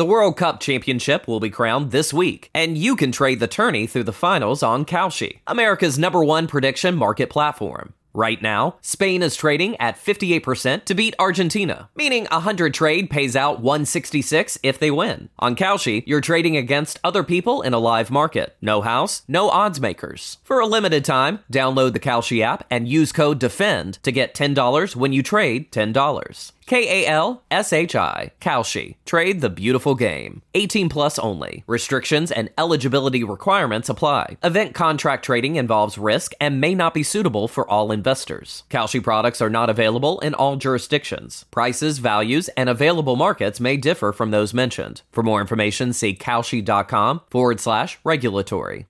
The World Cup Championship will be crowned this week, and you can trade the tourney through the finals on Kalshi, America's #1 prediction market platform. Right now, Spain is trading at 58% to beat Argentina, meaning 100 trade pays out 166 if they win. On Kalshi, you're trading against other people in a live market. No house, no odds makers. For a limited time, download the Kalshi app and use code DEFEND to get $10 when you trade $10. Kalshi, Kalshi. Trade the beautiful game. 18 plus only. Restrictions and eligibility requirements apply. Event contract trading involves risk and may not be suitable for all investors. Kalshi products are not available in all jurisdictions. Prices, values, and available markets may differ from those mentioned. For more information, see kalshi.com/regulatory.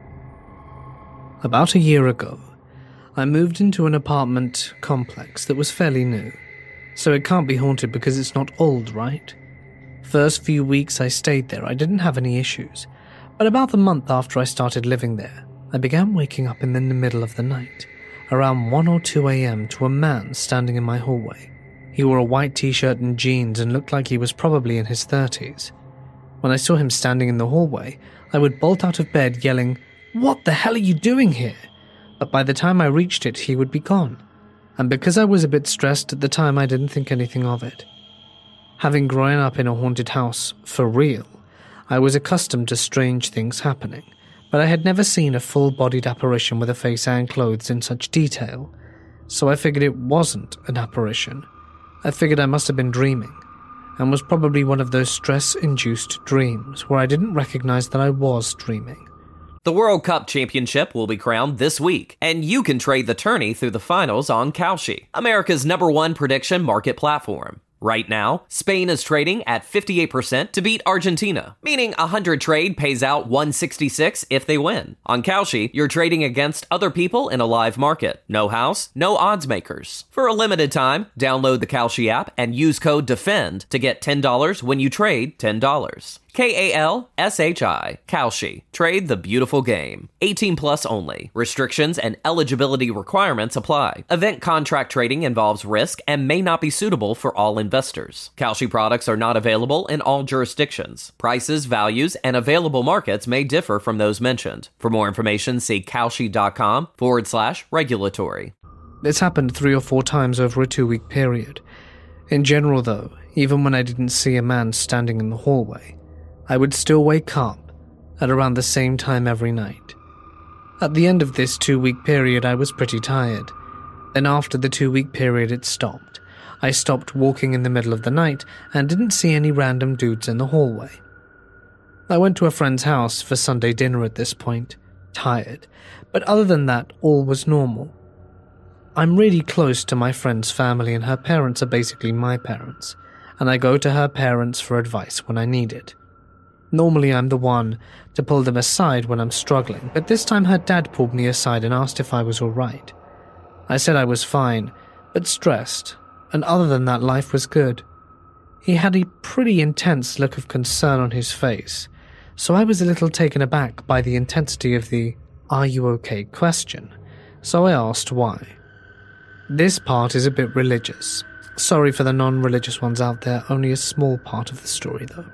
About a year ago, I moved into an apartment complex that was fairly new. So it can't be haunted because it's not old, right? First few weeks I stayed there, I didn't have any issues. But about the month after I started living there, I began waking up in the middle of the night, around 1 or 2 a.m. to a man standing in my hallway. He wore a white t-shirt and jeans and looked like he was probably in his 30s. When I saw him standing in the hallway, I would bolt out of bed yelling, "What the hell are you doing here?" But by the time I reached it, he would be gone. And because I was a bit stressed at the time, I didn't think anything of it. Having grown up in a haunted house for real, I was accustomed to strange things happening, but I had never seen a full-bodied apparition with a face and clothes in such detail, so I figured it wasn't an apparition. I figured I must have been dreaming, and was probably one of those stress-induced dreams where I didn't recognize that I was dreaming. The World Cup Championship will be crowned this week, and you can trade the tourney through the finals on Kalshi, America's #1 prediction market platform. Right now, Spain is trading at 58% to beat Argentina, meaning 100 trade pays out 166 if they win. On Kalshi, you're trading against other people in a live market. No house, no odds makers. For a limited time, download the Kalshi app and use code DEFEND to get $10 when you trade $10. Kalshi, Kalshi. Trade the beautiful game. 18 plus only. Restrictions and eligibility requirements apply. Event contract trading involves risk and may not be suitable for all investors. Kalshi products are not available in all jurisdictions. Prices, values, and available markets may differ from those mentioned. For more information, see kalshi.com/regulatory. This happened 3 or 4 times over a 2-week period. In general, though, even when I didn't see a man standing in the hallway, I would still wake up at around the same time every night. At the end of this 2-week period, I was pretty tired. Then after the 2-week period, it stopped. I stopped walking in the middle of the night and didn't see any random dudes in the hallway. I went to a friend's house for Sunday dinner at this point, tired, but other than that, all was normal. I'm really close to my friend's family and her parents are basically my parents, and I go to her parents for advice when I need it. Normally I'm the one to pull them aside when I'm struggling, but this time her dad pulled me aside and asked if I was alright. I said I was fine, but stressed, and other than that life was good. He had a pretty intense look of concern on his face, so I was a little taken aback by the intensity of the "are you okay" question, so I asked why. This part is a bit religious. Sorry for the non-religious ones out there, only a small part of the story though.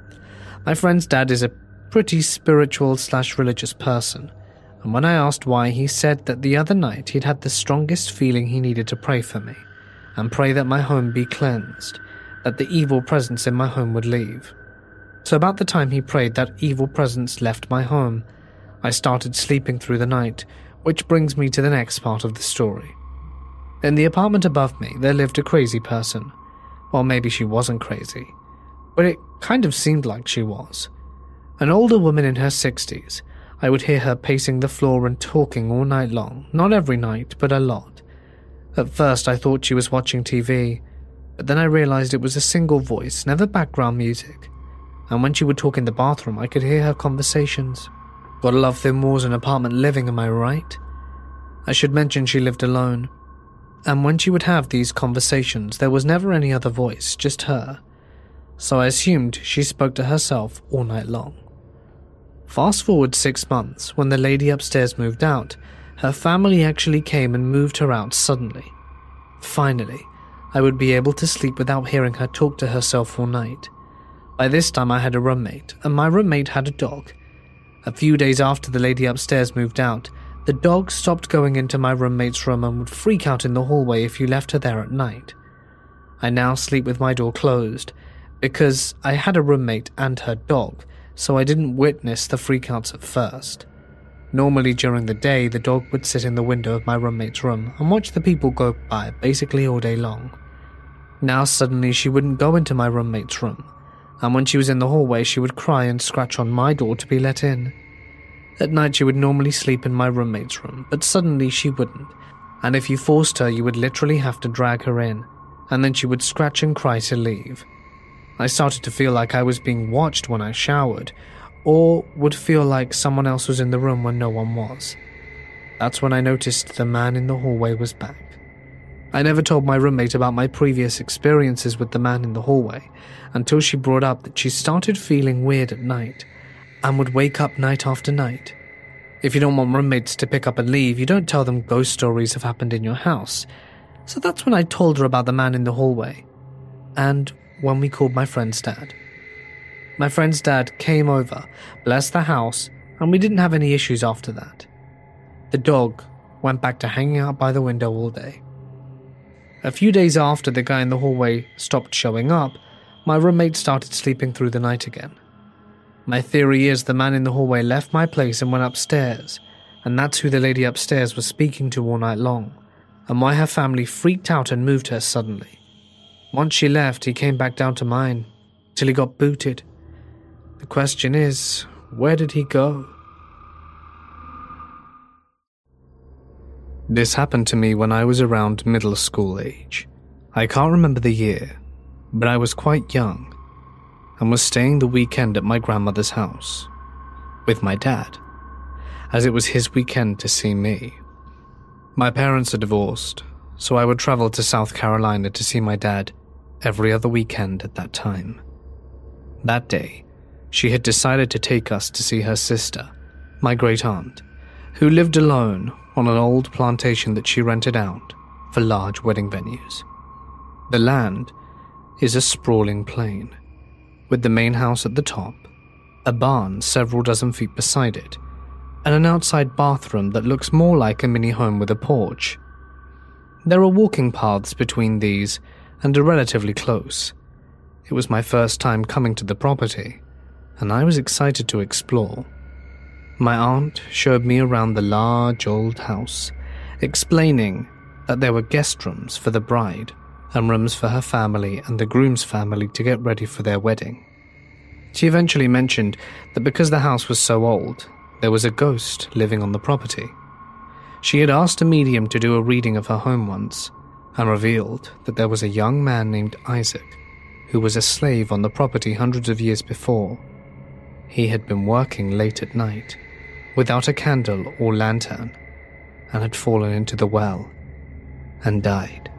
My friend's dad is a pretty spiritual/religious person, and when I asked why, he said that the other night he'd had the strongest feeling he needed to pray for me, and pray that my home be cleansed, that the evil presence in my home would leave. So about the time he prayed, that evil presence left my home. I started sleeping through the night, which brings me to the next part of the story. In the apartment above me, there lived a crazy person. Well, maybe she wasn't crazy, but it kind of seemed like she was. An older woman in her 60s. I would hear her pacing the floor and talking all night long, not every night, but a lot. At first I thought she was watching TV, but then I realized it was a single voice, never background music. And when she would talk in the bathroom, I could hear her conversations. Gotta love them walls and apartment living, am I right? I should mention she lived alone. And when she would have these conversations, there was never any other voice, just her. So I assumed she spoke to herself all night long. Fast forward 6 months, when the lady upstairs moved out, her family actually came and moved her out suddenly. Finally, I would be able to sleep without hearing her talk to herself all night. By this time I had a roommate, and my roommate had a dog. A few days after the lady upstairs moved out, the dog stopped going into my roommate's room and would freak out in the hallway if you left her there at night. I now sleep with my door closed, because I had a roommate and her dog, so I didn't witness the freakouts at first. Normally during the day, the dog would sit in the window of my roommate's room and watch the people go by basically all day long. Now suddenly she wouldn't go into my roommate's room, and when she was in the hallway she would cry and scratch on my door to be let in. At night she would normally sleep in my roommate's room, but suddenly she wouldn't, and if you forced her you would literally have to drag her in, and then she would scratch and cry to leave. I started to feel like I was being watched when I showered, or would feel like someone else was in the room when no one was. That's when I noticed the man in the hallway was back. I never told my roommate about my previous experiences with the man in the hallway until she brought up that she started feeling weird at night and would wake up night after night. If you don't want roommates to pick up and leave, you don't tell them ghost stories have happened in your house. So that's when I told her about the man in the hallway, and when we called my friend's dad. My friend's dad came over, blessed the house, and we didn't have any issues after that. The dog went back to hanging out by the window all day. A few days after the guy in the hallway stopped showing up, my roommate started sleeping through the night again. My theory is the man in the hallway left my place and went upstairs, and that's who the lady upstairs was speaking to all night long, and why her family freaked out and moved her suddenly. Once she left, he came back down to mine, till he got booted. The question is, where did he go? This happened to me when I was around middle school age. I can't remember the year, but I was quite young and was staying the weekend at my grandmother's house with my dad, as it was his weekend to see me. My parents are divorced, so I would travel to South Carolina to see my dad every other weekend at that time. That day, she had decided to take us to see her sister, my great-aunt, who lived alone on an old plantation that she rented out for large wedding venues. The land is a sprawling plain, with the main house at the top, a barn several dozen feet beside it, and an outside bathroom that looks more like a mini home with a porch. There are walking paths between these and are relatively close. It was my first time coming to the property, and I was excited to explore. My aunt showed me around the large old house, explaining that there were guest rooms for the bride and rooms for her family and the groom's family to get ready for their wedding. She eventually mentioned that because the house was so old, there was a ghost living on the property. She had asked a medium to do a reading of her home once, and revealed that there was a young man named Isaac who was a slave on the property hundreds of years before. He had been working late at night, without a candle or lantern, and had fallen into the well and died.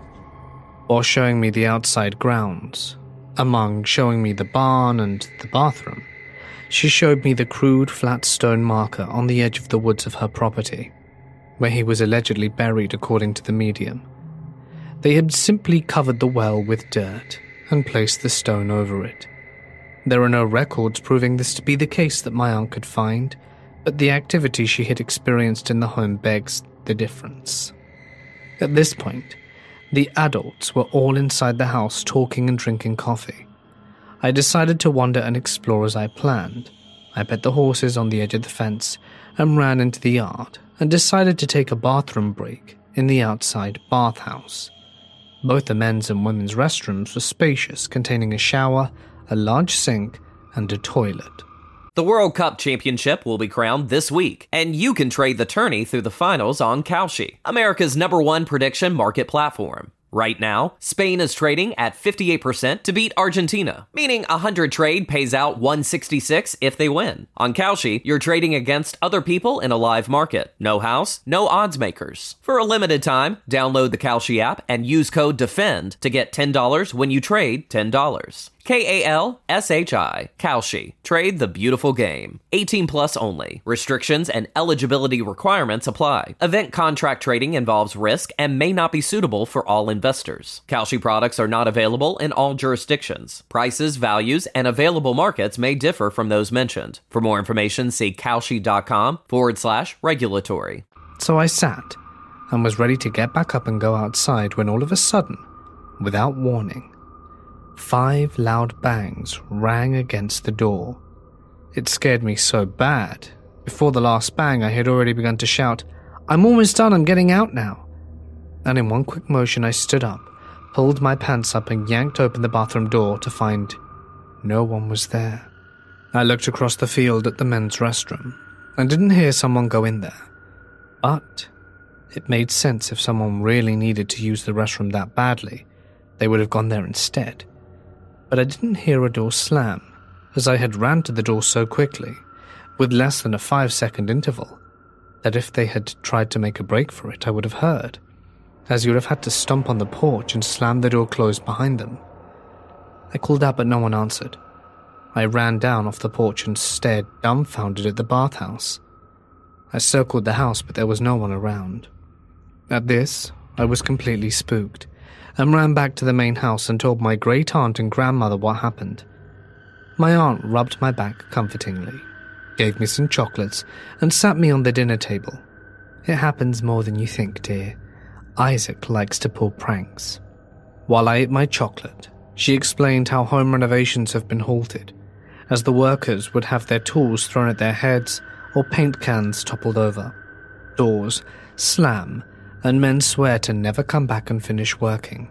While showing me the outside grounds, among showing me the barn and the bathroom, she showed me the crude flat stone marker on the edge of the woods of her property, where he was allegedly buried according to the medium. They had simply covered the well with dirt and placed the stone over it. There are no records proving this to be the case that my aunt could find, but the activity she had experienced in the home begs the difference. At this point, the adults were all inside the house talking and drinking coffee. I decided to wander and explore as I planned. I pet the horses on the edge of the fence and ran into the yard and decided to take a bathroom break in the outside bathhouse. Both the men's and women's restrooms were spacious, containing a shower, a large sink, and a toilet. The World Cup Championship will be crowned this week, and you can trade the tourney through the finals on Kalshi, America's #1 prediction market platform. Right now, Spain is trading at 58% to beat Argentina, meaning 100 trade pays out 166 if they win. On Kalshi, you're trading against other people in a live market. No house, no odds makers. For a limited time, download the Kalshi app and use code DEFEND to get $10 when you trade $10. Kalshi. Kalshi. Trade the beautiful game. 18 plus only. Restrictions and eligibility requirements apply. Event contract trading involves risk and may not be suitable for all investors. Kalshi products are not available in all jurisdictions. Prices, values, and available markets may differ from those mentioned. For more information, see kalshi.com/regulatory. So I sat and was ready to get back up and go outside when all of a sudden, without warning, 5 loud bangs rang against the door. It scared me so bad. Before the last bang, I had already begun to shout, "I'm almost done, I'm getting out now." And in one quick motion, I stood up, pulled my pants up and yanked open the bathroom door to find no one was there. I looked across the field at the men's restroom and didn't hear someone go in there. But it made sense if someone really needed to use the restroom that badly, they would have gone there instead. But I didn't hear a door slam, as I had ran to the door so quickly, with less than a 5-second interval, that if they had tried to make a break for it, I would have heard, as you would have had to stomp on the porch and slam the door closed behind them. I called out, but no one answered. I ran down off the porch and stared dumbfounded at the bathhouse. I circled the house, but there was no one around. At this, I was completely spooked, and ran back to the main house and told my great-aunt and grandmother what happened. My aunt rubbed my back comfortingly, gave me some chocolates, and sat me on the dinner table. It happens more than you think, dear. Isaac likes to pull pranks. While I ate my chocolate, she explained how home renovations have been halted, as the workers would have their tools thrown at their heads or paint cans toppled over. Doors slam, and men swear to never come back and finish working.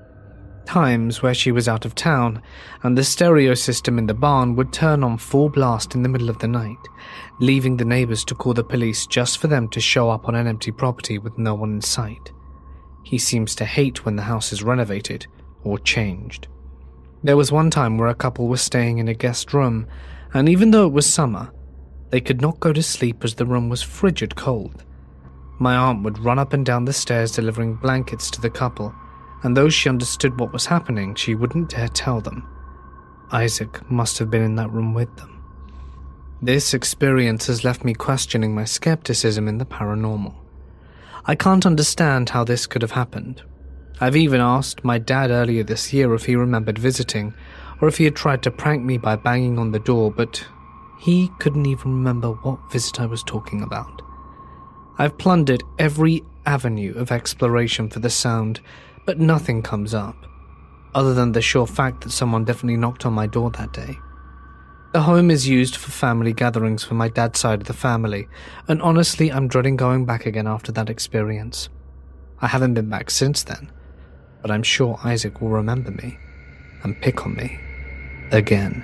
Times where she was out of town, and the stereo system in the barn would turn on full blast in the middle of the night, leaving the neighbors to call the police just for them to show up on an empty property with no one in sight. He seems to hate when the house is renovated or changed. There was one time where a couple was staying in a guest room, and even though it was summer, they could not go to sleep as the room was frigid cold. My aunt would run up and down the stairs delivering blankets to the couple, and though she understood what was happening, she wouldn't dare tell them. Isaac must have been in that room with them. This experience has left me questioning my skepticism in the paranormal. I can't understand how this could have happened. I've even asked my dad earlier this year if he remembered visiting, or if he had tried to prank me by banging on the door, but he couldn't even remember what visit I was talking about. I've plundered every avenue of exploration for the sound, but nothing comes up, other than the sure fact that someone definitely knocked on my door that day. The home is used for family gatherings for my dad's side of the family, and honestly, I'm dreading going back again after that experience. I haven't been back since then, but I'm sure Isaac will remember me and pick on me again.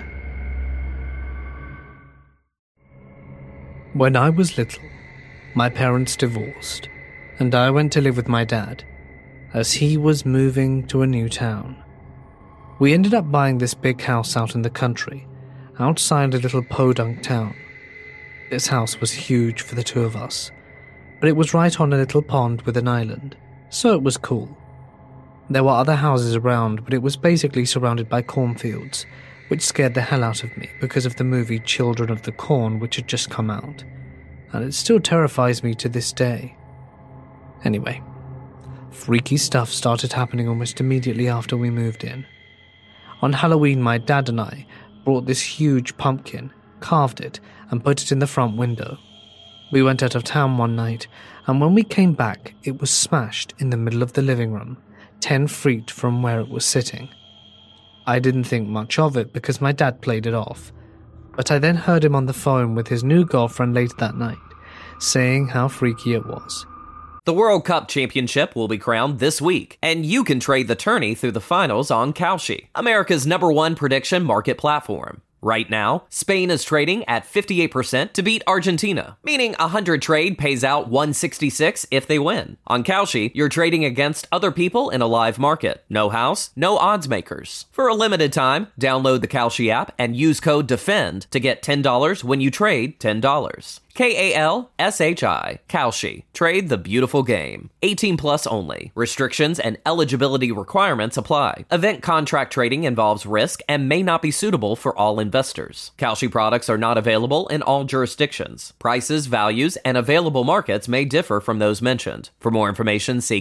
When I was little, my parents divorced, and I went to live with my dad, as he was moving to a new town. We ended up buying this big house out in the country, outside a little podunk town. This house was huge for the two of us, but it was right on a little pond with an island, so it was cool. There were other houses around, but it was basically surrounded by cornfields, which scared the hell out of me because of the movie Children of the Corn, which had just come out, and it still terrifies me to this day. Anyway, freaky stuff started happening almost immediately after we moved in. On Halloween, my dad and I brought this huge pumpkin, carved it, and put it in the front window. We went out of town one night, and when we came back, it was smashed in the middle of the living room, 10 feet from where it was sitting. I didn't think much of it because my dad played it off, but I then heard him on the phone with his new girlfriend later that night, saying how freaky it was. The World Cup Championship will be crowned this week, and you can trade the tourney through the finals on Kalshi, America's #1 prediction market platform. Right now, Spain is trading at 58% to beat Argentina, meaning 100 trade pays out 166 if they win. On Kalshi, you're trading against other people in a live market. No house, no odds makers. For a limited time, download the Kalshi app and use code DEFEND to get $10 when you trade $10. Kalshi. Kalshi. Trade the beautiful game. 18 plus only. Restrictions and eligibility requirements apply. Event contract trading involves risk and may not be suitable for all investors. Kalshi products are not available in all jurisdictions. Prices, values, and available markets may differ from those mentioned. For more information, see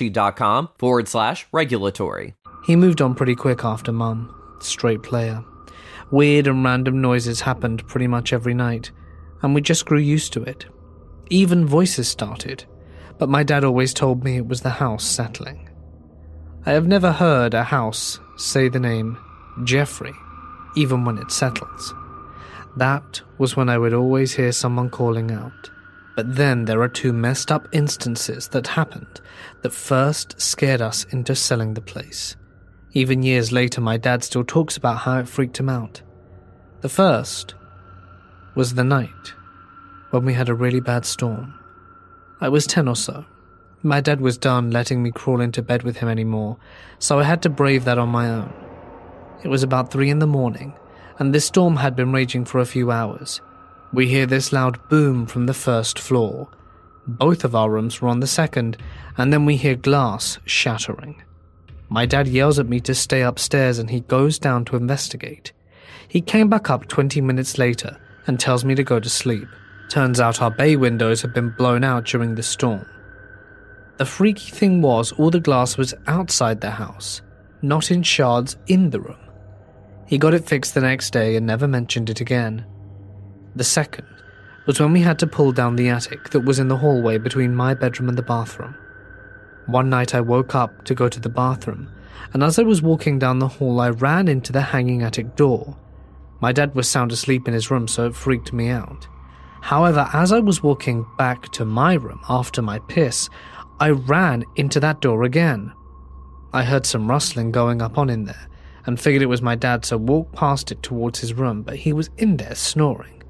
Kalshi.com/regulatory. He moved on pretty quick after Mum. Straight player. Weird and random noises happened pretty much every night, and we just grew used to it. Even voices started, but my dad always told me it was the house settling. I have never heard a house say the name Jeffrey, even when it settles. That was when I would always hear someone calling out. But then there are two messed up instances that happened that first scared us into selling the place. Even years later, my dad still talks about how it freaked him out. The first was the night when we had a really bad storm. I was 10 or so. My dad was done letting me crawl into bed with him anymore, so I had to brave that on my own. It was about 3 a.m, and this storm had been raging for a few hours. We hear this loud boom from the first floor. Both of our rooms were on the second, and then we hear glass shattering. My dad yells at me to stay upstairs and he goes down to investigate. He came back up 20 minutes later and tells me to go to sleep. Turns out our bay windows had been blown out during the storm. The freaky thing was all the glass was outside the house, not in shards in the room. He got it fixed the next day and never mentioned it again. The second was when we had to pull down the attic that was in the hallway between my bedroom and the bathroom. One night I woke up to go to the bathroom, and as I was walking down the hall I ran into the hanging attic door. My dad was sound asleep in his room, so it freaked me out. However, as I was walking back to my room after my piss, I ran into that door again. I heard some rustling going up on in there, and figured it was my dad, so walked past it towards his room, but he was in there snoring.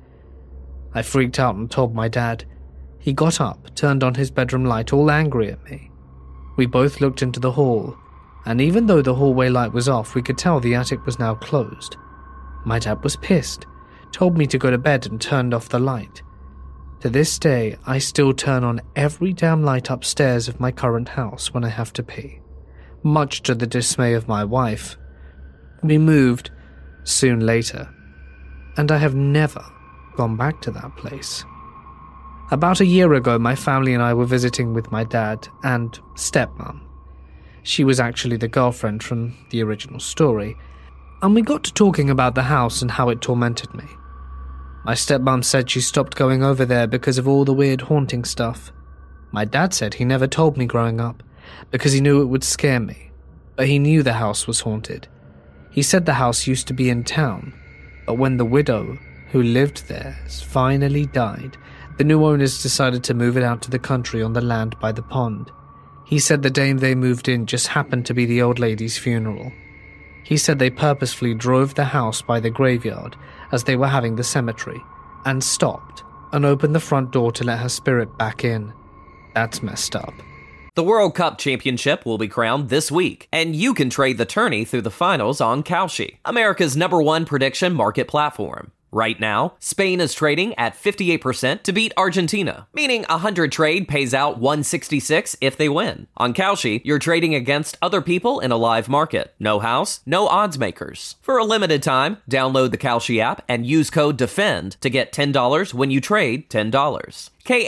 I freaked out and told my dad. He got up, turned on his bedroom light, all angry at me. We both looked into the hall, and even though the hallway light was off, we could tell the attic was now closed. My dad was pissed, told me to go to bed and turned off the light. To this day, I still turn on every damn light upstairs of my current house when I have to pee, much to the dismay of my wife. We moved soon later, and I have never gone back to that place. About a year ago, my family and I were visiting with my dad and stepmom. She was actually the girlfriend from the original story, and we got to talking about the house and how it tormented me. My stepmom said she stopped going over there because of all the weird haunting stuff. My dad said he never told me growing up because he knew it would scare me, but he knew the house was haunted. He said the house used to be in town, but when the widow who lived there finally died, the new owners decided to move it out to the country on the land by the pond. He said the day they moved in just happened to be the old lady's funeral. He said they purposefully drove the house by the graveyard as they were having the cemetery, and stopped and opened the front door to let her spirit back in. That's messed up. The World Cup Championship will be crowned this week, and you can trade the tourney through the finals on Kalshi, America's #1 prediction market platform. Right now, Spain is trading at 58% to beat Argentina, meaning 100 trade pays out 166 if they win. On Kalshi, you're trading against other people in a live market. No house, no odds makers. For a limited time, download the Kalshi app and use code DEFEND to get $10 when you trade $10.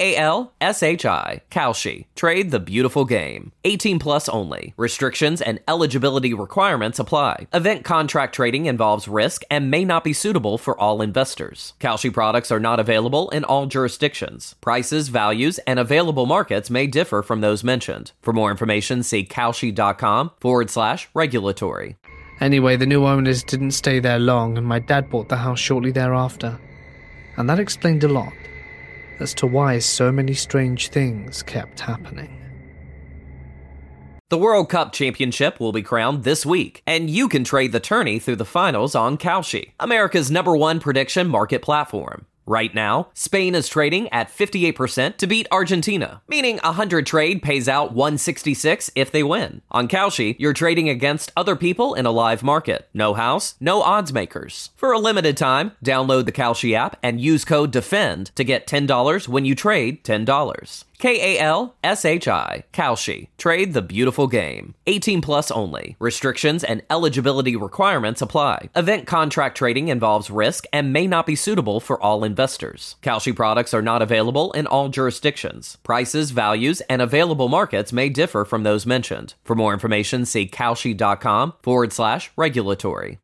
Kalshi. Kalshi. Trade the beautiful game. 18 plus only. Restrictions and eligibility requirements apply. Event contract trading involves risk and may not be suitable for all investors. Kalshi products are not available in all jurisdictions. Prices, values, and available markets may differ from those mentioned. For more information, see Kalshi.com/regulatory. Anyway, the new owners didn't stay there long, and my dad bought the house shortly thereafter. And that explained a lot as to why so many strange things kept happening. The World Cup Championship will be crowned this week, and you can trade the tourney through the finals on Kalshi, America's #1 prediction market platform. Right now, Spain is trading at 58% to beat Argentina, meaning a 100 trade pays out 166 if they win. On Kalshi, you're trading against other people in a live market. No house, no odds makers. For a limited time, download the Kalshi app and use code DEFEND to get $10 when you trade $10. Kalshi. Kalshi. Trade the beautiful game. 18 plus only. Restrictions and eligibility requirements apply. Event contract trading involves risk and may not be suitable for all investors. Kalshi products are not available in all jurisdictions. Prices, values, and available markets may differ from those mentioned. For more information, see kalshi.com/regulatory.